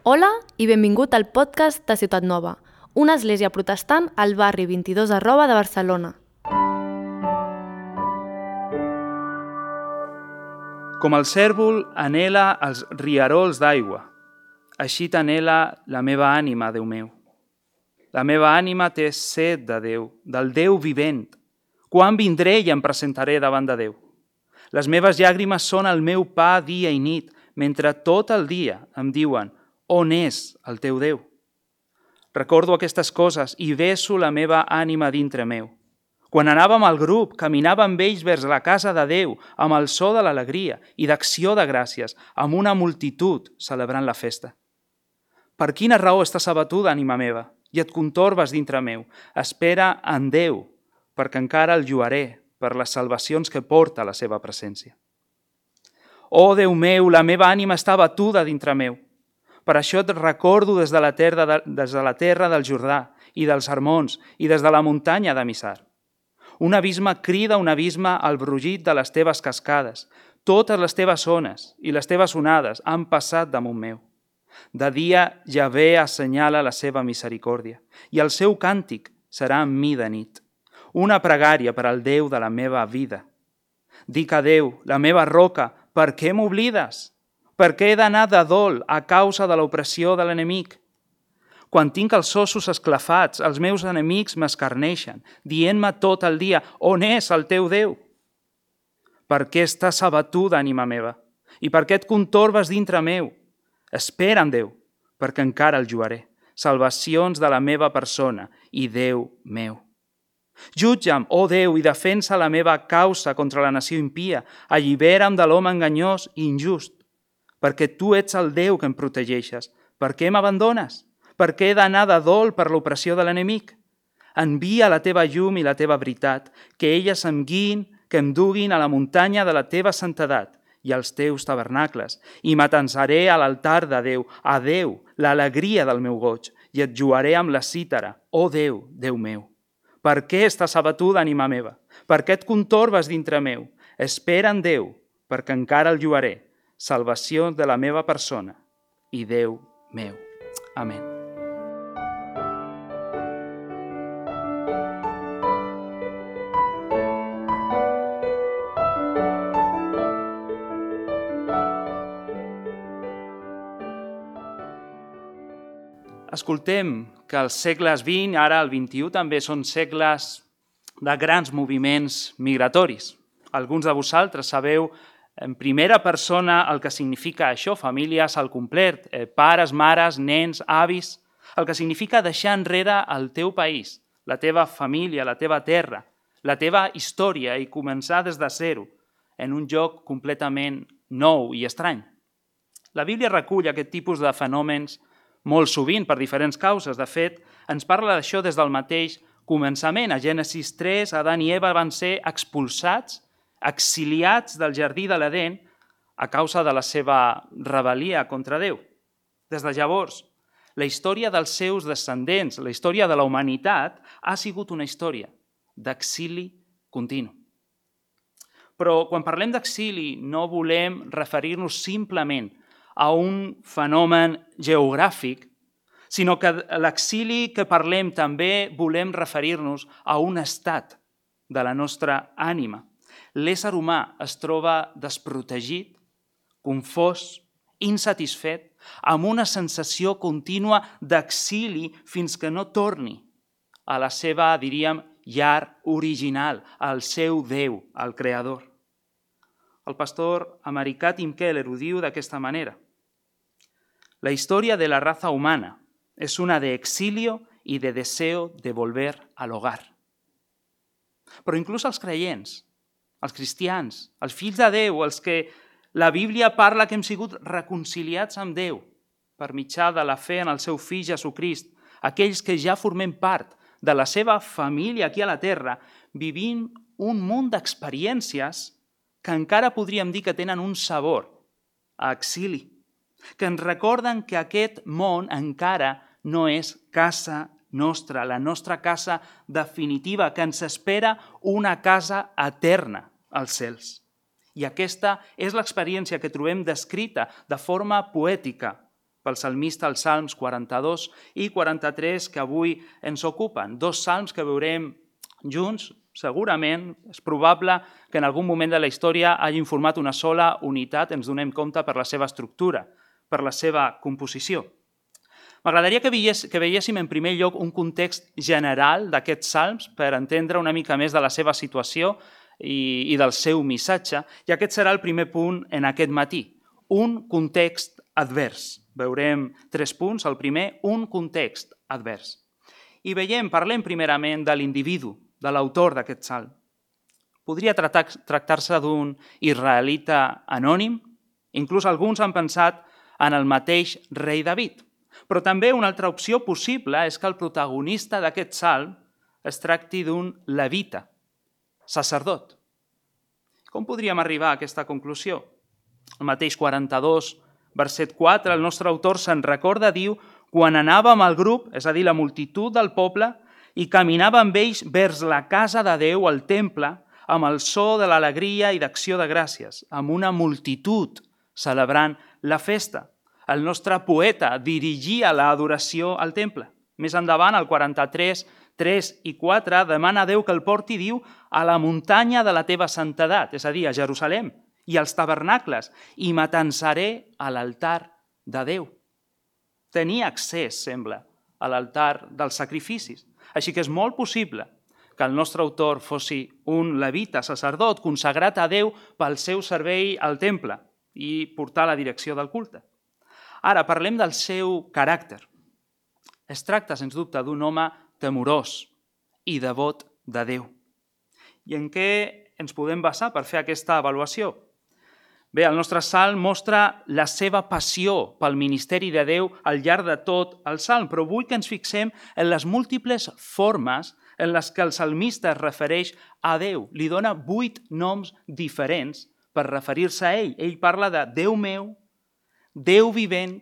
Hola i benvingut al podcast de Ciutat Nova, una església protestant al barri 22 Arroba de Barcelona. Com el cèrvol anhela els rierols d'aigua, així t'anhela la meva ànima, Déu meu. La meva ànima té set de Déu, del Déu vivent. Quan vindré i em presentaré davant de Déu? Les meves llàgrimes són el meu pa dia i nit, mentre tot el dia em diuen: on és el teu Déu? Recordo aquestes coses i beso la meva ànima dintre meu. Quan anàvem al grup, caminava amb ells vers la casa de Déu, amb el so de l'alegria i d'acció de gràcies, amb una multitud celebrant la festa. Per quina raó estàs abatuda, ànima meva, i et contorbes dintre meu? Espera en Déu, perquè encara el lluaré per les salvacions que porta la seva presència. Oh, Déu meu, la meva ànima està abatuda dintre meu. Per això et recordo des de la terra del Jordà i dels Hermons i des de la muntanya de Missar. Un abisme crida un abisme al brugit de les teves cascades. Totes les teves ones i les teves onades han passat damunt meu. De dia Javé assenyala la seva misericòrdia i el seu càntic serà amb mi de nit. Una pregària per al Déu de la meva vida. Dic a Déu, la meva roca, per què m'oblides? Per què he d'anar de dol a causa de l'opressió de l'enemic? Quan tinc els ossos esclafats, els meus enemics m'escarneixen, dient-me tot el dia: on és el teu Déu? Per què estàs abatuda, ànima meva? I per què et contorbes dintre meu? Espera en Déu, perquè encara el lluaré. Salvacions de la meva persona i Déu meu. Jutja'm, oh Déu, i defensa la meva causa contra la nació impia. Allibera'm de l'home enganyós i injust. Perquè tu ets el Déu que em protegeixes. Per què m'abandones? Per què he d'anar de dol per l'opressió de l'enemic? Envia la teva llum i la teva veritat, que elles em guiïn, que em duguin a la muntanya de la teva santedat i als teus tabernacles, i m'atensaré a l'altar de Déu, a Déu, l'alegria del meu goig, i et lluaré amb la cítara, oh Déu, Déu meu. Per què estàs abatuda, ànima meva? Per què et contorbes dintre meu? Espera en Déu, perquè encara el lluaré. Salvació de la meva persona i Déu meu. Amén. Escoltem que els segles XX, ara el XXI, també són segles de grans moviments migratoris. Alguns de vosaltres sabeu en primera persona el que significa això, famílies al complet, pares, mares, nens, avis, el que significa deixar enrere el teu país, la teva família, la teva terra, la teva història i començar des de zero en un lloc completament nou i estrany. La Bíblia recull aquest tipus de fenòmens molt sovint per diferents causes. De fet, ens parla d'això des del mateix començament. A Gènesis 3, Adán i Eva van ser expulsats, exiliats del jardí de l'Edén a causa de la seva rebel·lia contra Déu. Des de llavors, la història dels seus descendents, la història de la humanitat, ha sigut una història d'exili continu. Però quan parlem d'exili no volem referir-nos simplement a un fenomen geogràfic, sinó que l'exili que parlem també volem referir-nos a un estat de la nostra ànima. L'ésser humà es troba desprotegit, confós, insatisfet, amb una sensació contínua d'exili fins que no torni a la seva, diríem, llar original, al seu Déu, al Creador. El pastor americà Tim Keller ho diu d'aquesta manera. La història de la raza humana es una de exilio y de deseo de volver al hogar. Però inclús els creients, els cristians, els fills de Déu, els que la Bíblia parla que hem sigut reconciliats amb Déu per mitjà de la fe en el seu fill Jesucrist, aquells que ja formem part de la seva família aquí a la terra, vivim un munt d'experiències que encara podríem dir que tenen un sabor a exili, que ens recorden que aquest món encara no és casa nostra, la nostra casa definitiva, que ens espera una casa eterna als cels. I aquesta és l'experiència que trobem descrita de forma poètica pel salmista els salms 42 i 43 que avui ens ocupen. Dos salms que veurem junts, segurament, és probable que en algun moment de la història hagin format una sola unitat, ens donem compte per la seva estructura, per la seva composició. M'agradaria que veiéssim en primer lloc un context general d'aquests salms per entendre una mica més de la seva situació i del seu missatge, i aquest serà el primer punt en aquest matí, un context advers. Veurem 3 punts. El primer, un context advers. I parlem primerament de l'individu, de l'autor d'aquest salm. Podria tractar-se d'un israelita anònim, inclús alguns han pensat en el mateix rei David. Però també una altra opció possible és que el protagonista d'aquest salm es tracti d'un levita, sacerdot. Com podríem arribar a aquesta conclusió? El mateix 42, verset 4, el nostre autor se'n recorda, diu: quan anava amb el grup, és a dir, la multitud del poble, i caminava amb ells vers la casa de Déu, al temple, amb el so de l'alegria i d'acció de gràcies, amb una multitud celebrant la festa. El nostre poeta dirigia l'adoració al temple. Més endavant, al 43, 3 i 4, demana a Déu que el porti, diu, a la muntanya de la teva santedat, és a dir, a Jerusalem, i als tabernacles, i m'atansaré a l'altar de Déu. Tenia accés, sembla, a l'altar dels sacrificis. Així que és molt possible que el nostre autor fossi un levita, sacerdot, consagrat a Déu pel seu servei al temple i portar la direcció del culte. Ara, parlem del seu caràcter. Es tracta, sens dubte, d'un home temorós i devot de Déu. I en què ens podem basar per fer aquesta avaluació? Bé, el nostre salm mostra la seva passió pel ministeri de Déu al llarg de tot el salm, però vull que ens fixem en les múltiples formes en les que el salmista es refereix a Déu. Li dona 8 noms diferents per referir-se a ell. Ell parla de Déu meu, Déu vivent,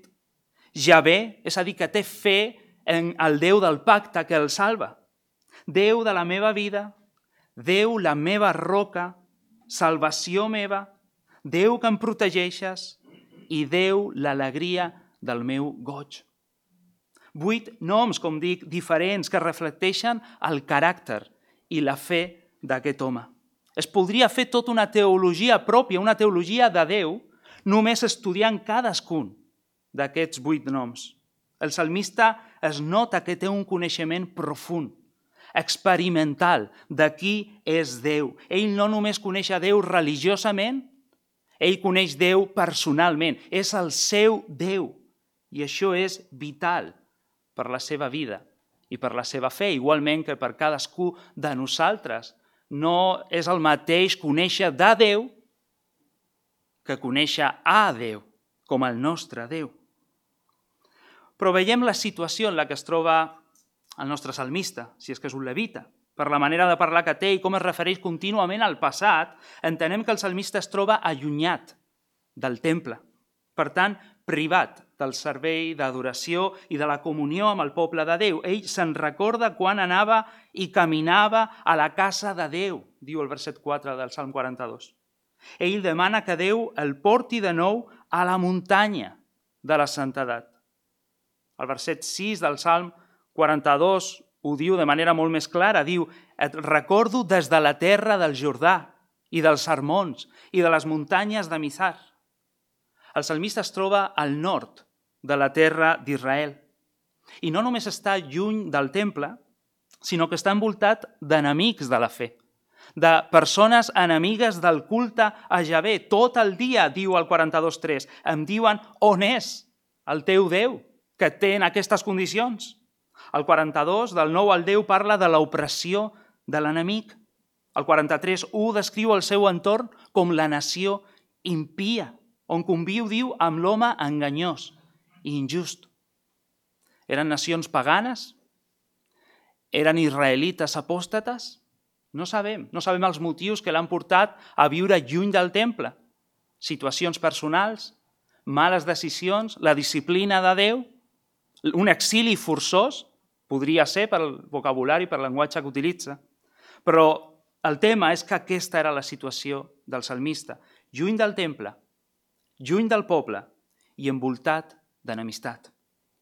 Javé, és a dir, que té fe en el Déu del pacte que el salva. Déu de la meva vida, Déu la meva roca, salvació meva, Déu que em protegeixes i Déu l'alegria del meu goig. 8 noms, com dic, diferents que reflecteixen el caràcter i la fe d'aquest home. Es podria fer tota una teologia pròpia, una teologia de Déu, només estudiant cadascun d'aquests 8 noms. El salmista es nota que té un coneixement profund, experimental, de qui és Déu. Ell no només coneix a Déu religiosament, ell coneix Déu personalment, és el seu Déu. I això és vital per la seva vida i per la seva fe, igualment que per cadascú de nosaltres. No és el mateix conèixer de Déu que conèixer a Déu, com el nostre Déu. Però veiem la situació en la que es troba el nostre salmista, si és que és un levita. Per la manera de parlar que té i com es refereix contínuament al passat, entenem que el salmista es troba allunyat del temple, per tant, privat del servei d'adoració i de la comunió amb el poble de Déu. Ell se'n recorda quan anava i caminava a la casa de Déu, diu el verset 4 del Salm 42. Ell demana que Déu el porti de nou a la muntanya de la santedat. El verset 6 del Salm 42 ho diu de manera molt més clara. Diu: et recordo des de la terra del Jordà i dels Hermons i de les muntanyes de Mizar. El salmista es troba al nord de la terra d'Israel. I no només està lluny del temple, sinó que està envoltat d'enemics de la fe, de persones enemigues del culte a Javé. Tot el dia, diu el 42.3, em diuen: on és el teu Déu que té en aquestes condicions? El 42, del 9 al 10, parla de l'opressió de l'enemic. El 43.1 descriu el seu entorn com la nació impia, on conviu, diu, amb l'home enganyós i injust. Eren nacions paganes? Eren israelites apòstates? No sabem els motius que l'han portat a viure lluny del temple. Situacions personals, males decisions, la disciplina de Déu, un exili forçós, podria ser pel vocabulari, per llenguatge que utilitza. Però el tema és que aquesta era la situació del salmista. Lluny del temple, lluny del poble i envoltat d'enemistat.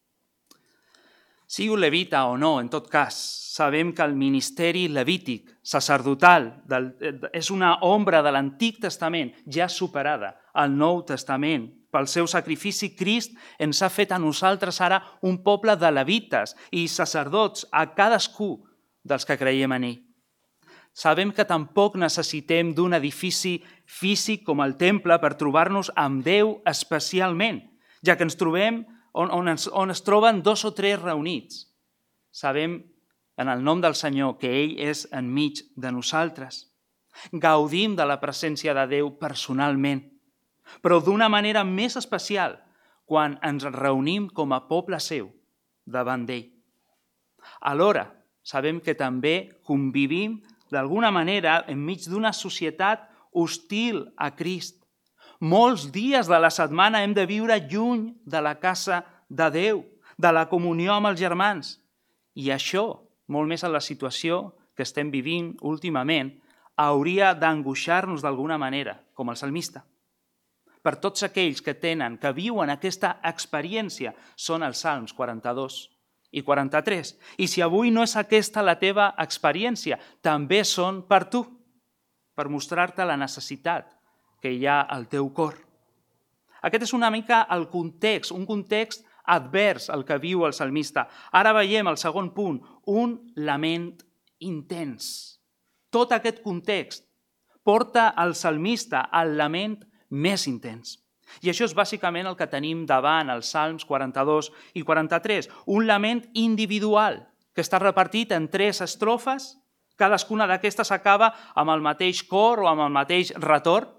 Sigui un levita o no, en tot cas, sabem que el ministeri levític, sacerdotal, és una ombra de l'Antic Testament ja superada al Nou Testament. Pel seu sacrifici, Crist ens ha fet a nosaltres ara un poble de levites i sacerdots a cadascú dels que creiem en ell. Sabem que tampoc necessitem d'un edifici físic com el temple per trobar-nos amb Déu especialment, ja que ens trobem on es troben 2 o 3 reunits. Sabem, en el nom del Senyor, que ell és enmig de nosaltres. Gaudim de la presència de Déu personalment, però d'una manera més especial quan ens reunim com a poble seu davant d'ell. Alhora, sabem que també convivim d'alguna manera enmig d'una societat hostil a Crist. Molts dies de la setmana hem de viure lluny de la casa de Déu, de la comunió amb els germans. I això, molt més en la situació que estem vivint últimament, hauria d'angoixar-nos d'alguna manera, com el salmista. Per tots aquells que viuen aquesta experiència, són els Salms 42 i 43. I si avui no és aquesta la teva experiència, també són per tu, per mostrar-te la necessitat que hi ha al teu cor. Aquest és una mica el context, un context advers al que viu el salmista. Ara veiem el segon punt, un lament intens. Tot aquest context porta el salmista al lament més intens. I això és bàsicament el que tenim davant els Salms 42 i 43, un lament individual que està repartit en 3 estrofes, cadascuna d'aquestes acaba amb el mateix cor o amb el mateix retorn,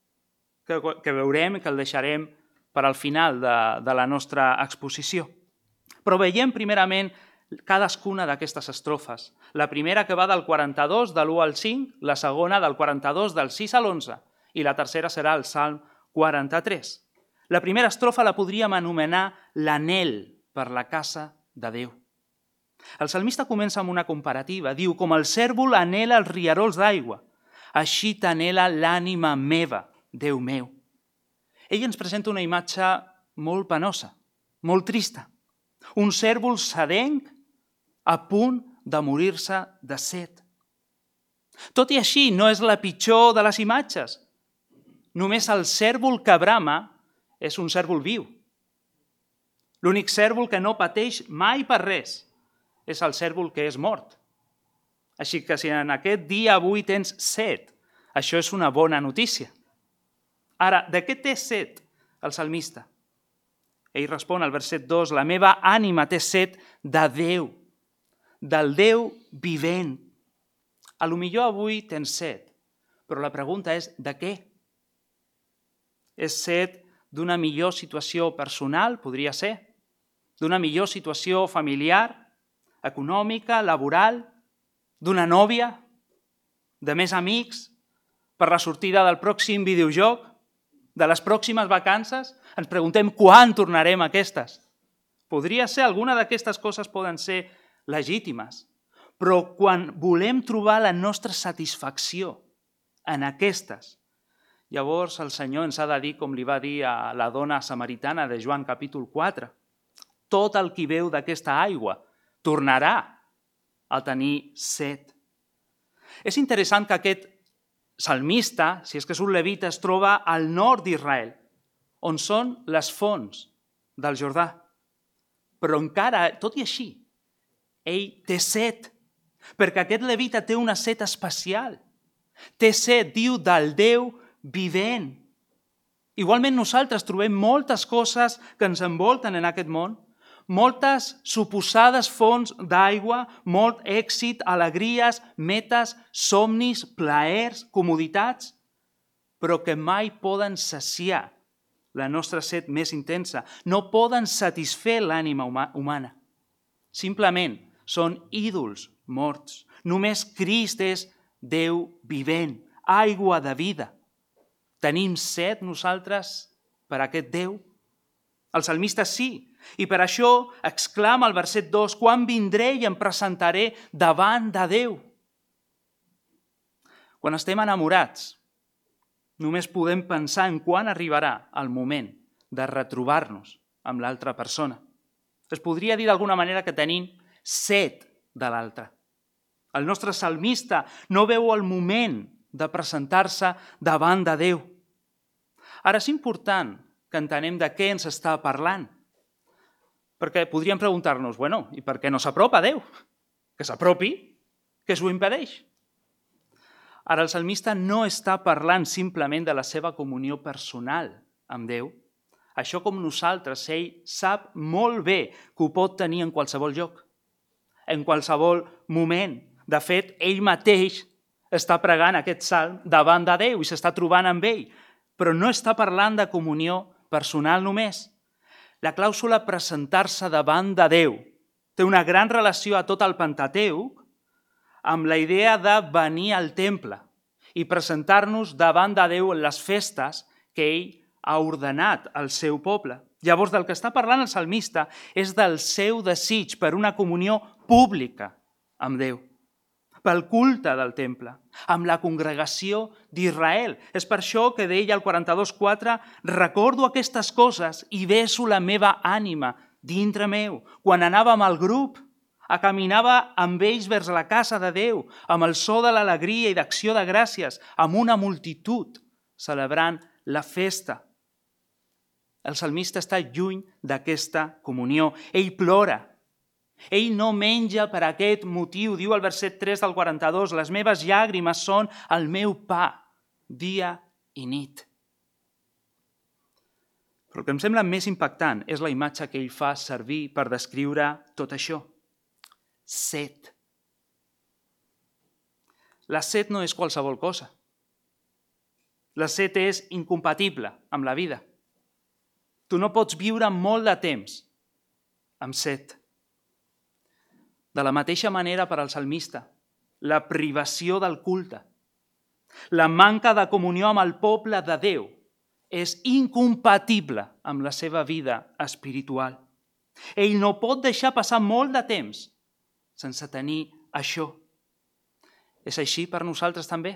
que veurem i que el deixarem per al final de la nostra exposició. Però veiem primerament cadascuna d'aquestes estrofes. La primera que va del 42, de l'1 al 5, la segona del 42, del 6 a l'11, i la tercera serà el Salm 43. La primera estrofa la podríem anomenar l'anhel per la casa de Déu. El salmista comença amb una comparativa. Diu, com el cérvol anhela els rierols d'aigua, així t'anhela l'ànima meva, Déu meu. Ell ens presenta una imatge molt penosa, molt trista. Un cérvol sedenc a punt de morir-se de set. Tot i així, no és la pitjor de les imatges. Només el cérvol que brama és un cérvol viu. L'únic cérvol que no pateix mai per res és el cérvol que és mort. Així que si en aquest dia avui tens set, això és una bona notícia. Ara, de què té set el salmista? Ell respon al verset 2, la meva ànima té set de Déu, del Déu vivent. A lo millor avui tens set, però la pregunta és de què? És set d'una millor situació personal, podria ser, d'una millor situació familiar, econòmica, laboral, d'una nòvia, de més amics, per la sortida del pròxim videojoc, de les pròximes vacances, ens preguntem quan tornarem a aquestes. Podria ser, alguna d'aquestes coses poden ser legítimes, però quan volem trobar la nostra satisfacció en aquestes, llavors el Senyor ens ha de dir, com li va dir a la dona samaritana de Joan capítol 4, tot el qui beu d'aquesta aigua tornarà a tenir set. És interessant que aquest salmista, si és que és un levita, es troba al nord d'Israel, on són les fonts del Jordà. Però encara, tot i així, ell té set, perquè aquest levita té una set especial. Té set, diu, del Déu vivent. Igualment nosaltres trobem moltes coses que ens envolten en aquest món, moltes suposades fonts d'aigua, molt èxit, alegries, metes, somnis, plaers, comoditats, però que mai poden saciar la nostra set més intensa, no poden satisfer l'ànima humana. Simplement són ídols morts. Només Crist és Déu vivent, aigua de vida. Tenim set nosaltres per aquest Déu? El salmista sí, i per això exclama al verset 2, quan vindré i em presentaré davant de Déu. Quan estem enamorats, només podem pensar en quan arribarà el moment de retrobar-nos amb l'altra persona. Es podria dir d'alguna manera que tenim set de l'altre. El nostre salmista no veu el moment de presentar-se davant de Déu. Ara és important que entenem de què ens està parlant. Perquè podríem preguntar-nos, i per què no s'apropa a Déu? Que s'apropi, què s'ho impedeix? Ara, el salmista no està parlant simplement de la seva comunió personal amb Déu. Això com nosaltres, ell sap molt bé que ho pot tenir en qualsevol lloc, en qualsevol moment. De fet, ell mateix està pregant aquest salm davant de Déu i s'està trobant amb ell, però no està parlant de comunió personal només. La clàusula presentar-se davant de Déu té una gran relació a tot el Pentateuc amb la idea de venir al temple i presentar-nos davant de Déu en les festes que ell ha ordenat al seu poble. Llavors, del que està parlant el salmista és del seu desig per una comunió pública amb Déu, pel culte del temple, amb la congregació d'Israel. És per això que deia al 42:4, recordo aquestes coses i beso la meva ànima dintre meu. Quan anava amb el grup, caminava amb ells vers la casa de Déu, amb el so de l'alegria i d'acció de gràcies, amb una multitud, celebrant la festa. El salmista està lluny d'aquesta comunió. Ell plora. Ell no menja per aquest motiu. Diu al verset 3 del 42, les meves llàgrimes són el meu pa, dia i nit. Però el que em sembla més impactant és la imatge que ell fa servir per descriure tot això. Set. La set no és qualsevol cosa. La set és incompatible amb la vida. Tu no pots viure molt de temps amb set. De la mateixa manera per al salmista, la privació del culte, la manca de comunió amb el poble de Déu és incompatible amb la seva vida espiritual. Ell no pot deixar passar molt de temps sense tenir això. És així per nosaltres també.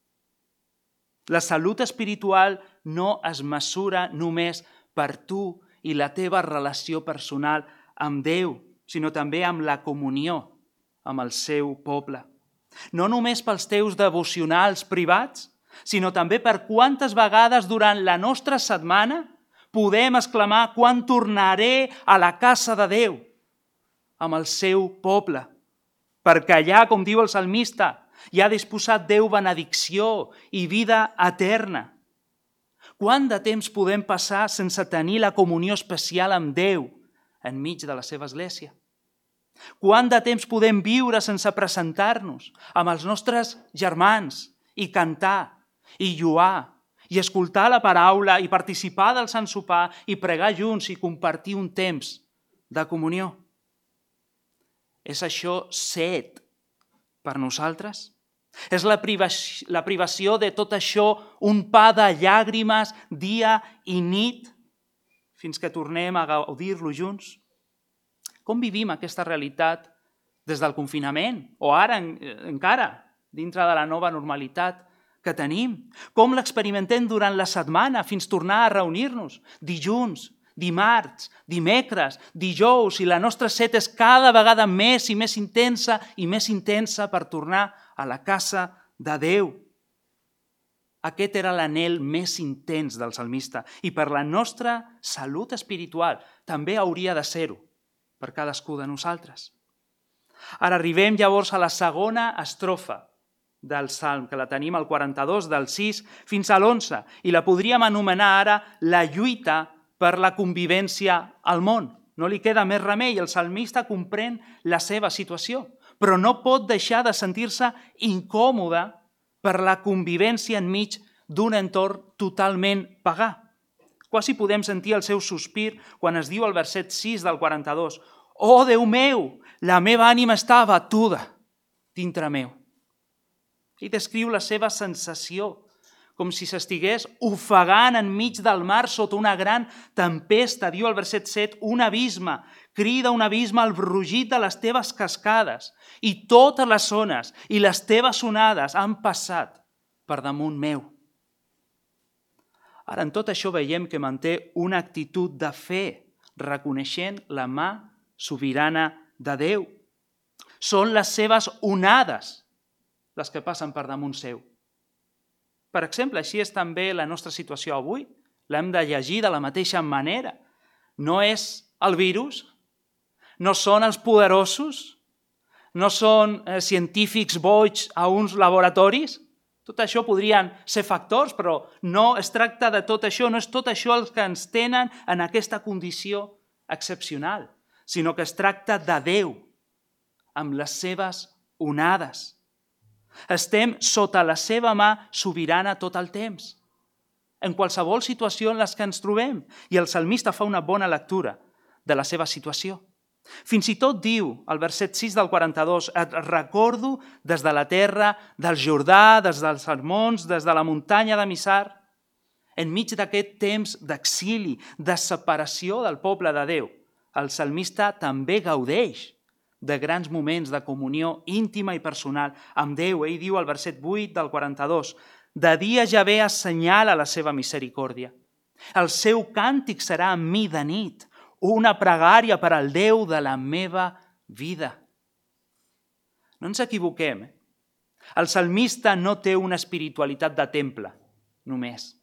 La salut espiritual no es mesura només per tu i la teva relació personal amb Déu, sinó també amb la comunió amb el seu poble. No només pels teus devocionals privats, sinó també per quantes vegades durant la nostra setmana podem exclamar quan tornaré a la casa de Déu, amb el seu poble. Perquè allà, com diu el salmista, hi ha disposat Déu benedicció i vida eterna. Quant de temps podem passar sense tenir la comunió especial amb Déu enmig de la seva església? Quant de temps podem viure sense presentar-nos amb els nostres germans i cantar i lluar i escoltar la paraula i participar del Sant Sopar i pregar junts i compartir un temps de comunió? És això set per nosaltres? És la privació de tot això un pa de llàgrimes dia i nit fins que tornem a gaudir-lo junts? Com vivim aquesta realitat des del confinament o ara encara dintre de la nova normalitat que tenim? Com l'experimentem durant la setmana fins tornar a reunir-nos dilluns, dimarts, dimecres, dijous, i la nostra set és cada vegada més i més intensa per tornar a la casa de Déu. Aquest era l'anhel més intens del salmista i per la nostra salut espiritual també hauria de ser-ho per cadascú de nosaltres. Ara arribem llavors a la segona estrofa del Salm, que la tenim al 42, del 6 fins a l'11, i la podríem anomenar ara la lluita per la convivència al món. No li queda més remei, el salmista comprèn la seva situació, però no pot deixar de sentir-se incòmode per la convivència enmig d'un entorn totalment pagà. Quasi podem sentir el seu sospir quan es diu al verset 6 del 42, «Oh, Déu meu, la meva ànima està abatuda dintre meu». Ell descriu la seva sensació com si s'estigués ofegant enmig del mar sota una gran tempesta. Diu al verset 7, un abisme, crida un abisme al brugit de les teves cascades i totes les ones i les teves onades han passat per damunt meu. Ara, en tot això veiem que manté una actitud de fe reconeixent la mà sobirana de Déu. Són les seves onades les que passen per damunt seu. Per exemple, així és també la nostra situació avui. L'hem de llegir de la mateixa manera. No és el virus, no són els poderosos, no són científics boigs a uns laboratoris. Tot això podrien ser factors, però no es tracta de tot això, no és tot això el que ens tenen en aquesta condició excepcional, sinó que es tracta de Déu, amb les seves onades. Estem sota la seva mà sobirana tot el temps, en qualsevol situació en la que ens trobem, i el salmista fa una bona lectura de la seva situació. Fins i tot diu, al verset 6 del 42, et recordo des de la terra del Jordà, des dels Hermons, des de la muntanya de Missar, enmig d'aquest temps d'exili, de separació del poble de Déu. El salmista també gaudeix de grans moments de comunió íntima i personal amb Déu. Ell diu al verset 8 del 42, de dia Javé assenyala la seva misericòrdia. El seu càntic serà amb mi de nit, una pregària per al Déu de la meva vida. No ens equivoquem. El salmista no té una espiritualitat de temple, només.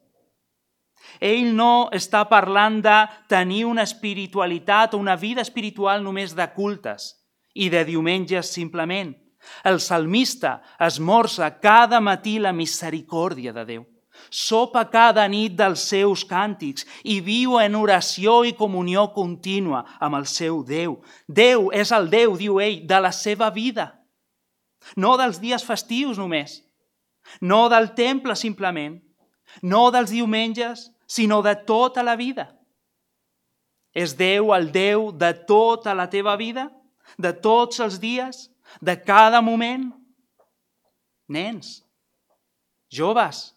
Ell no està parlant de tenir una espiritualitat o una vida espiritual només de cultes i de diumenges simplement. El salmista esmorza cada matí la misericòrdia de Déu. Sopa cada nit dels seus càntics i viu en oració i comunió contínua amb el seu Déu. Déu és el Déu, diu ell, de la seva vida. No dels dies festius només, no del temple simplement, no dels diumenges, sinó de tota la vida. És Déu el Déu de tota la teva vida, de tots els dies, de cada moment? Nens, joves,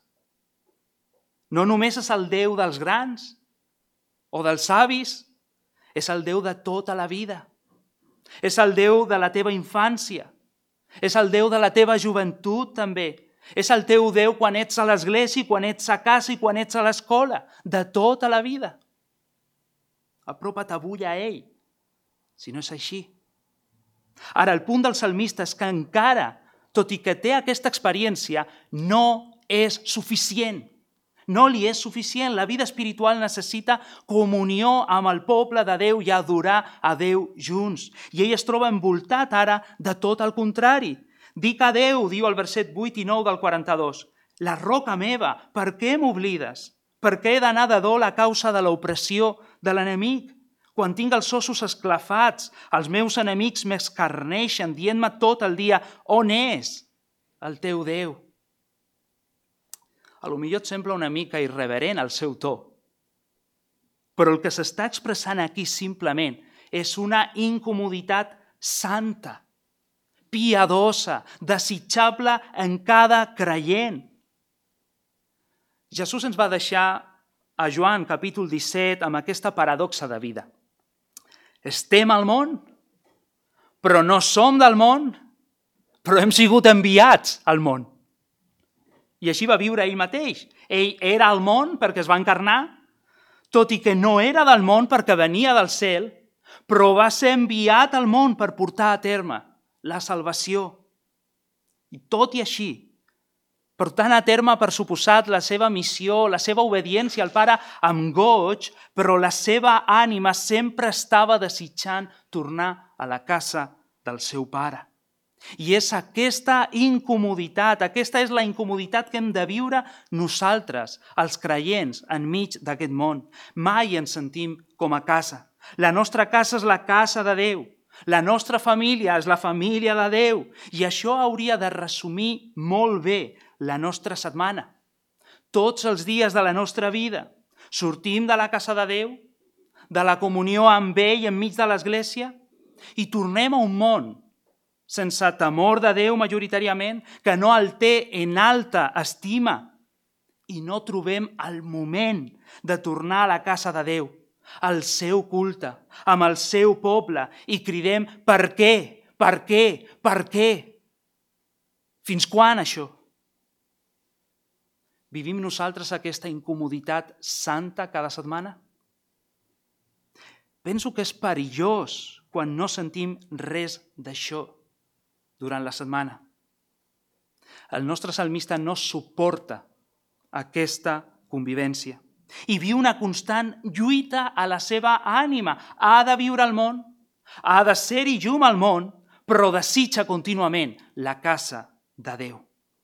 no només és el Déu dels grans o dels savis, és el Déu de tota la vida. És el Déu de la teva infància. És el Déu de la teva joventut també. És el teu Déu quan ets a l'església, quan ets a casa i quan ets a l'escola. De tota la vida. Apropa't avui a ell, si no és així. Ara, el punt del salmista és que encara, tot i que té aquesta experiència, no és suficient. No li és suficient. La vida espiritual necessita comunió amb el poble de Déu i adorar a Déu junts. I ell es troba envoltat ara de tot el contrari. Dic a Déu, diu el verset 8 i 9 del 42, la roca meva, per què m'oblides? Per què he d'anar de dol a causa de l'opressió de l'enemic? Quan tinc els ossos esclafats, els meus enemics m'escarneixen, dient-me tot el dia, on és el teu Déu? A lo millor et sembla una mica irreverent el seu to, però el que s'està expressant aquí simplement és una incomoditat santa, piadosa, desitjable en cada creient. Jesús ens va deixar a Joan, capítol 17, amb aquesta paradoxa de vida. Estem al món, però no som del món, però hem sigut enviats al món. I així va viure ell mateix. Ell era al món perquè es va encarnar, tot i que no era del món perquè venia del cel, però va ser enviat al món per portar a terme la salvació. I tot i així, portant a terme per suposat la seva missió, la seva obediència al Pare amb goig, però la seva ànima sempre estava desitjant tornar a la casa del seu Pare. I és aquesta incomoditat, aquesta és la incomoditat que hem de viure nosaltres, els creients, enmig d'aquest món. Mai ens sentim com a casa. La nostra casa és la casa de Déu. La nostra família és la família de Déu. I això hauria de resumir molt bé la nostra setmana. Tots els dies de la nostra vida sortim de la casa de Déu, de la comunió amb ell enmig de l'església i tornem a un món sense temor de Déu majoritàriament, que no el té en alta estima i no trobem el moment de tornar a la casa de Déu, al seu culte, amb el seu poble i cridem per què, per què, per què? Fins quan això? Vivim nosaltres aquesta incomoditat santa cada setmana? Penso que és perillós quan no sentim res d'això durant la setmana. El nostre salmista no suporta aquesta convivència i viu una constant lluita a la seva ànima. Ha de viure al món, ha de ser-hi llum al món, però desitja contínuament la casa de Déu.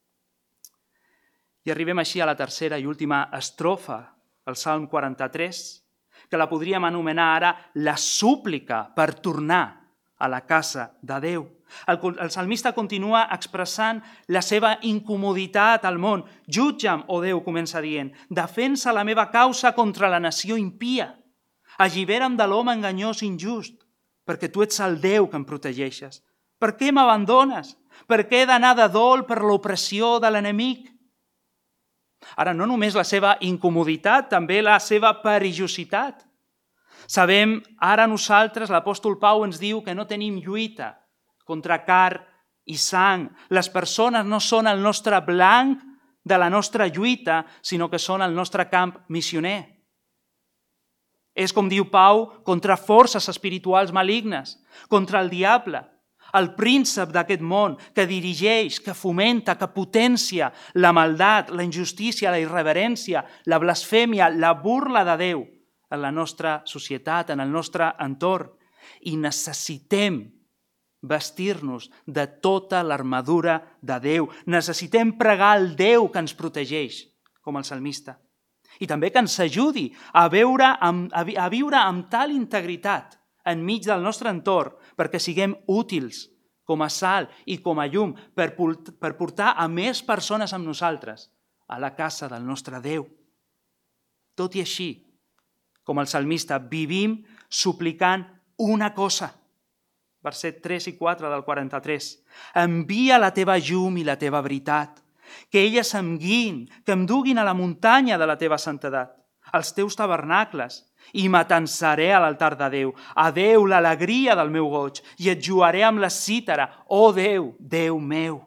I arribem així a la tercera i última estrofa, el Salm 43, que la podríem anomenar ara la súplica per tornar a la casa de Déu. El salmista continua expressant la seva incomoditat al món. Jutja'm, oh Déu, comença dient, defensa la meva causa contra la nació impia. Allibera'm de l'home enganyós i injust, perquè tu ets el Déu que em protegeixes. Per què m'abandones? Per què he d'anar de dol per l'opressió de l'enemic? Ara, no només la seva incomoditat, també la seva perillositat. Sabem, ara nosaltres, l'apòstol Pau ens diu que no tenim lluita contra carn i sang. Les persones no són el nostre blanc de la nostra lluita, sinó que són el nostre camp missioner. És, com diu Pau, contra forces espirituals malignes, contra el diable, el príncep d'aquest món que dirigeix, que fomenta, que potencia la maldat, la injustícia, la irreverència, la blasfèmia, la burla de Déu en la nostra societat, en el nostre entorn. I necessitem vestir-nos de tota l'armadura de Déu. Necessitem pregar al Déu que ens protegeix, com el salmista. I també que ens ajudi a viure amb tal integritat enmig del nostre entorn, perquè siguem útils com a sal i com a llum per portar a més persones amb nosaltres a la casa del nostre Déu. Tot i així, com el salmista, vivim suplicant una cosa. Verset 3 i 4 del 43. Envia la teva llum i la teva veritat, que elles em guiïn, que em duguin a la muntanya de la teva santedat, als teus tabernacles, i m'atansaré a l'altar de Déu. A Déu l'alegria del meu goig, i et jugaré amb la cítara. Oh Déu, Déu meu!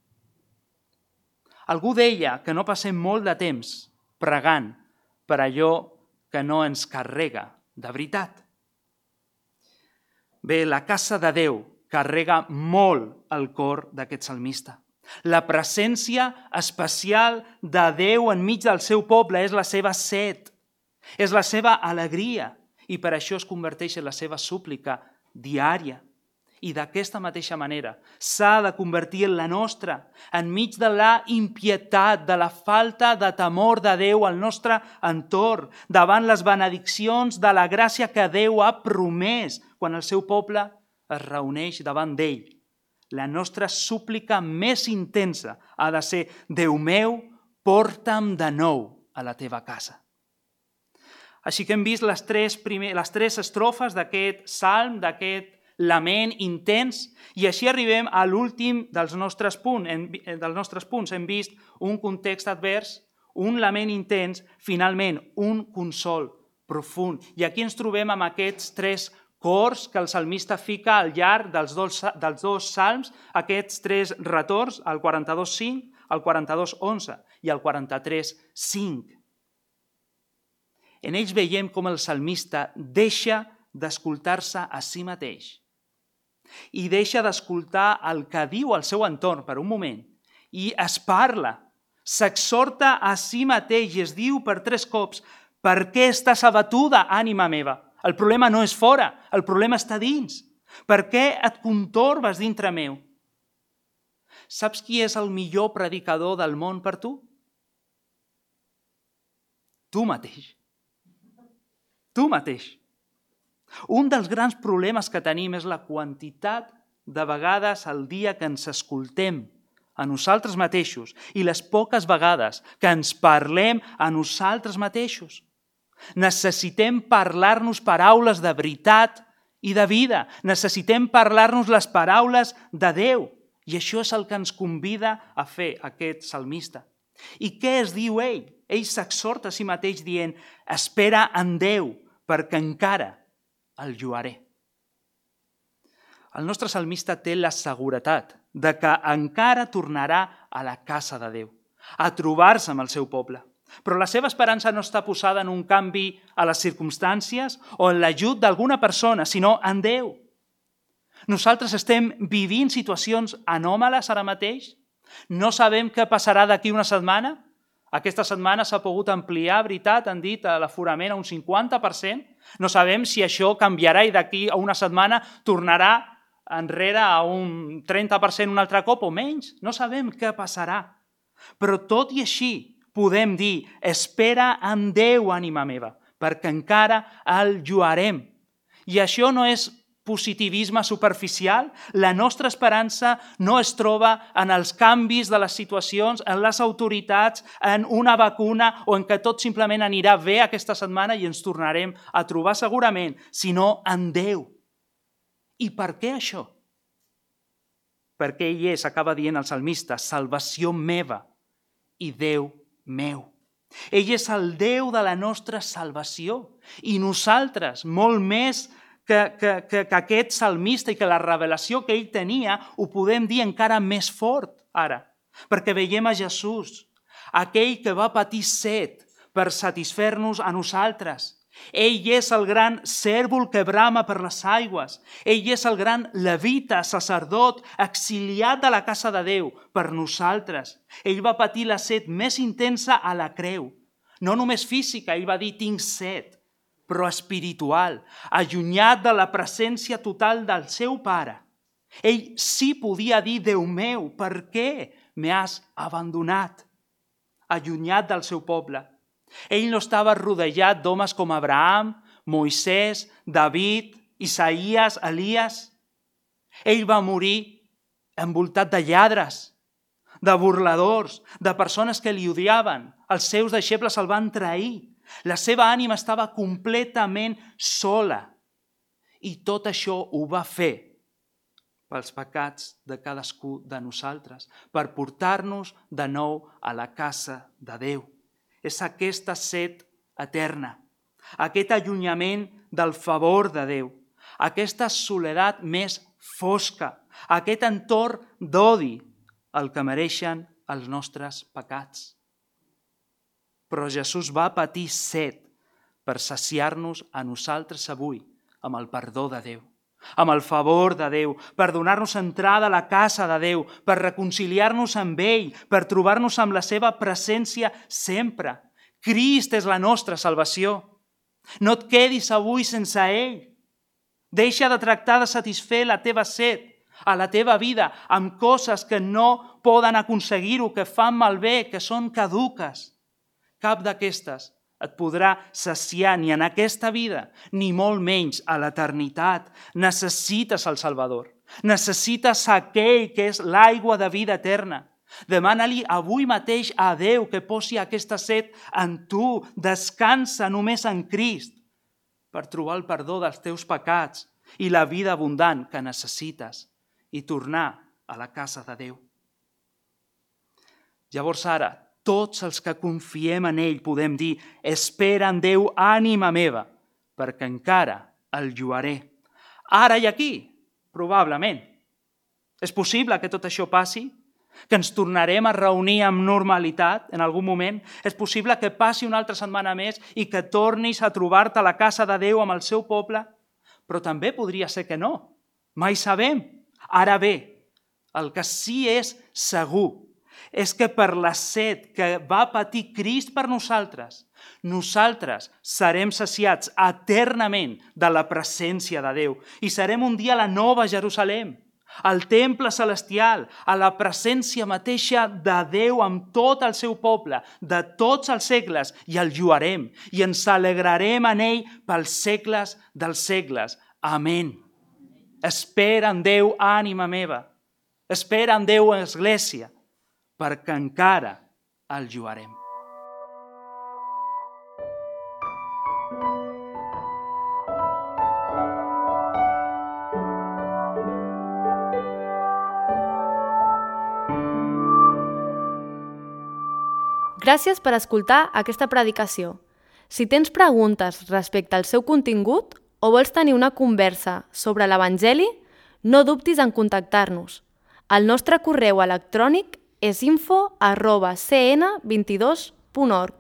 Algú deia que no passem molt de temps pregant per allò que no ens carrega de veritat. Bé, la casa de Déu carrega molt el cor d'aquest salmista. La presència especial de Déu enmig del seu poble és la seva set, és la seva alegria, i per això es converteix en la seva súplica diària. I d'aquesta mateixa manera s'ha de convertir en la nostra, enmig de la impietat, de la falta de temor de Déu al nostre entorn, davant les benediccions de la gràcia que Déu ha promès quan el seu poble es reuneix davant d'ell. La nostra súplica més intensa ha de ser: Déu meu, porta'm de nou a la teva casa. Així que hem vist les tres estrofes d'aquest salm, d'aquest lament intens, i així arribem a l'últim dels nostres punts. Hem vist un context advers, un lament intens, finalment un consol profund. I aquí ens trobem amb aquests tres cors que el salmista fica al llarg dels dos salms, aquests tres retorns, el 42.5, el 42.11 i el 43.5. En ells veiem com el salmista deixa d'escoltar-se a si mateix i deixa d'escoltar el que diu al seu entorn per un moment i es parla, s'exhorta a si mateix i es diu per 3 cops: per què estàs abatuda, ànima meva? El problema no és fora, el problema està dins. Per què et contorbes dintre meu? Saps qui és el millor predicador del món per tu? Tu mateix. Tu mateix. Un dels grans problemes que tenim és la quantitat de vegades al dia que ens escoltem a nosaltres mateixos i les poques vegades que ens parlem a nosaltres mateixos. Necessitem parlar-nos paraules de veritat i de vida. Necessitem parlar-nos les paraules de Déu. I això és el que ens convida a fer aquest salmista. I què es diu ell? Ell s'exhorta a si mateix dient: espera en Déu, perquè encara el lloaré. El nostre salmista té la seguretat de que encara tornarà a la casa de Déu, a trobar-se amb el seu poble. Però la seva esperança no està posada en un canvi a les circumstàncies o en l'ajut d'alguna persona, sinó en Déu. Nosaltres estem vivint situacions anòmales ara mateix. No sabem què passarà d'aquí una setmana. Aquesta setmana s'ha pogut ampliar, veritat, han dit, l'aforament a un 50%. No sabem si això canviarà i d'aquí a una setmana tornarà enrere a un 30% un altre cop o menys. No sabem què passarà. Però tot i així podem dir, espera en Déu, ànima meva, perquè encara el lloarem. I això no és positivisme superficial. La nostra esperança no es troba en els canvis de les situacions, en les autoritats, en una vacuna o en que tot simplement anirà bé aquesta setmana i ens tornarem a trobar segurament, sinó en Déu. I per què això? Perquè ell és, acaba dient el salmista, salvació meva i Déu meu. Ell és el Déu de la nostra salvació i nosaltres, molt més que aquest salmista i que la revelació que ell tenia, ho podem dir encara més fort ara, perquè veiem a Jesús, aquell que va patir set per satisfer-nos a nosaltres. Ell és el gran cèrvol que brama per les aigües. Ell és el gran levita, sacerdot, exiliat de la casa de Déu per nosaltres. Ell va patir la set més intensa a la creu. No només física, ell va dir, tinc set, però espiritual, allunyat de la presència total del seu Pare. Ell sí podia dir, Déu meu, per què m'has abandonat? Allunyat del seu poble. Ell no estava rodejat d'homes com Abraham, Moisès, David, Isaías, Elias. Ell va morir envoltat de lladres, de burladors, de persones que li odiaven. Els seus deixebles el van trair. La seva ànima estava completament sola. I tot això ho va fer pels pecats de cadascú de nosaltres, per portar-nos de nou a la casa de Déu. És aquesta set eterna, aquest allunyament del favor de Déu, aquesta soledat més fosca, aquest entorn d'odi el que mereixen els nostres pecats. Però Jesús va patir set per saciar-nos a nosaltres avui amb el perdó de Déu, amb el favor de Déu, per donar-nos entrada a la casa de Déu, per reconciliar-nos amb ell, per trobar-nos amb la seva presència sempre. Crist és la nostra salvació. No et quedis avui sense ell. Deixa de tractar de satisfer la teva set a la teva vida amb coses que no poden aconseguir-ho, que fan malbé, que són caduques. Cap d'aquestes et podrà saciar ni en aquesta vida, ni molt menys a l'eternitat. Necessites el Salvador. Necessites aquell que és l'aigua de vida eterna. Demana-li avui mateix a Déu que posi aquesta set en tu. Descansa només en Crist per trobar el perdó dels teus pecats i la vida abundant que necessites i tornar a la casa de Déu. Llavors ara, tots els que confiem en ell podem dir, espera en Déu, ànima meva, perquè encara el lloaré. Ara i aquí, probablement. És possible que tot això passi? Que ens tornarem a reunir amb normalitat en algun moment? És possible que passi una altra setmana més i que tornis a trobar-te a la casa de Déu amb el seu poble? Però també podria ser que no. Mai sabem. Ara bé, el que sí és segur és que per la set que va patir Crist per nosaltres serem saciats eternament de la presència de Déu i serem un dia a la nova Jerusalem, al temple celestial, a la presència mateixa de Déu amb tot el seu poble, de tots els segles, i el lloarem i ens alegrarem en ell pels segles dels segles. Amén. Espera en Déu, ànima meva. Espera en Déu, Església, perquè encara el lloarem. Gràcies per escoltar aquesta predicació. Si tens preguntes respecte al seu contingut o vols tenir una conversa sobre l'Evangeli, no dubtis en contactar-nos. El nostre correu electrònic és info@cn22.org.